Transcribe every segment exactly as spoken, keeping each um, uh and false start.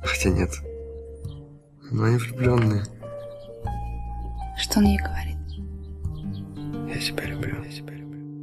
Хотя нет. Но они влюбленные. Что он ей говорит? Я тебя люблю, я тебя люблю.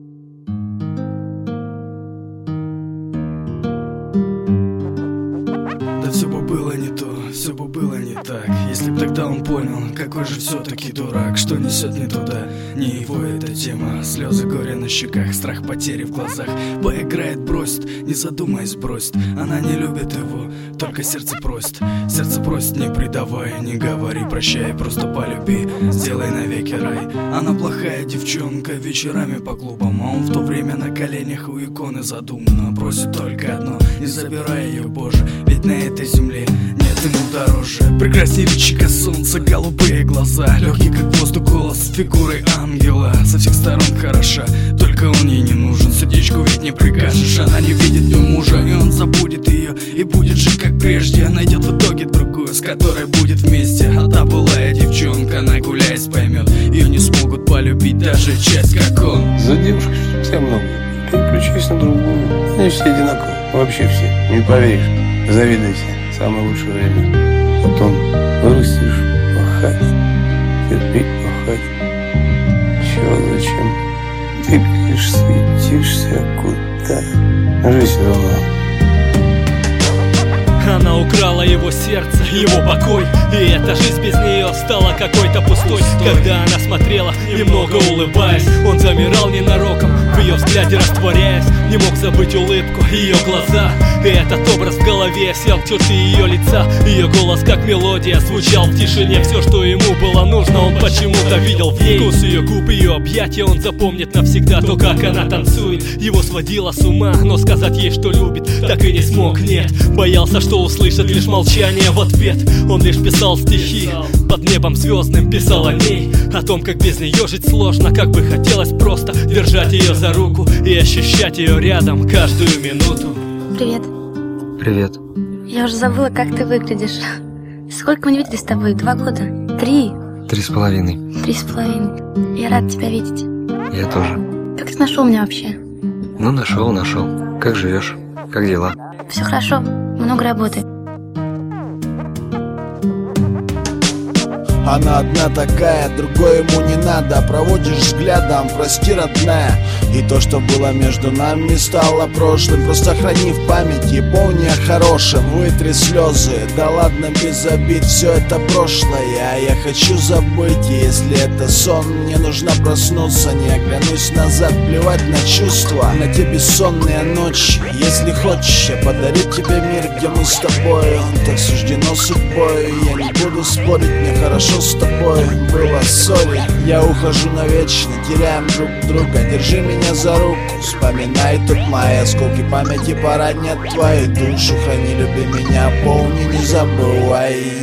Да все бы было не то, все бы было не так, если б тогда он понял, какой же все-таки дурак, что несет не туда. Не его эта тема, слезы горя на щеках, страх потери в глазах. Поиграет, бросит, не задумаясь бросит. Она не любит его, только сердце просит. Сердце просит, не предавай, не говори прощай, просто полюби, сделай навеки рай. Она плохая девчонка, вечерами по клубам, а он в то время на коленях у иконы задуманно. Просит только одно, не забирай ее, Боже, ведь на этой земле нет ему дороже. Прекрасней личико солнца, голубые глаза, легкий как воздух голос с фигурой ангела. Со всех сторон хороша, только он ей не нужен. Сердечку ведь не прикажешь, она не видит в нем мужа. И он забудет ее и будет жить как прежде. Найдет в итоге другую, с которой будет вместе. А та былая девчонка, нагуляясь, поймет, ее не смогут полюбить даже часть, как он. За девушек всегда много, переключись на другую. Они все одинаковые, вообще все, не поверишь. Завидуйся, самое лучшее время. Потом вырастешь, пахать, терпеть, пахать. Чего, зачем? Двигаешься, светишься куда? Жизнь равна. Она украла его сердце, его покой. И эта жизнь без нее стала какой-то пустой. Когда она смотрела, немного улыбаясь, он замирал ненароком, в ее взгляде растворяясь. Не мог забыть улыбку, ее глаза. И этот образ в голове сел к черте ее лица. Ее голос как мелодия звучал в тишине. Все, что ему было нужно, он почему-то видел в ней. Вкус ее губ, ее объятия он запомнит навсегда. То, как она танцует, его сводило с ума. Но сказать ей, что любит, так и не смог, нет. Боялся, что услышит лишь молчание в ответ. Он лишь писал стихи, под небом звездным писал о ней. О том, как без нее жить сложно, как бы хотелось просто держать ее за руку и ощущать ее рядом каждую минуту. Привет. Привет. Я уже забыла, как ты выглядишь. Сколько мы не виделись с тобой? Два года? Три? Три с половиной. Три с половиной. Я рад тебя видеть. Я тоже. Как ты нашел меня вообще? Ну, нашел, нашел. Как живешь? Как дела? Все хорошо. Много работы. Она одна такая, другой ему не надо. Проводишь взглядом, прости, родная. И то, что было между нами, стало прошлым. Просто храни в памяти, помни о хорошем. Вытри слезы, да ладно, без обид. Все это прошлое, а я хочу забыть. И если это сон, мне нужно проснуться. Не оглянусь назад, плевать на чувства. На те бессонные ночи. Если хочешь, я подарю тебе мир, где мы с тобой. Он так суждено судьбой. Я не буду спорить, мне хорошо с тобой было, сори. Я ухожу навечно, теряем друг друга. Держи меня за руку, вспоминай тут мои осколки памяти, поранят твою душу. Храни, люби меня, помни, не забывай.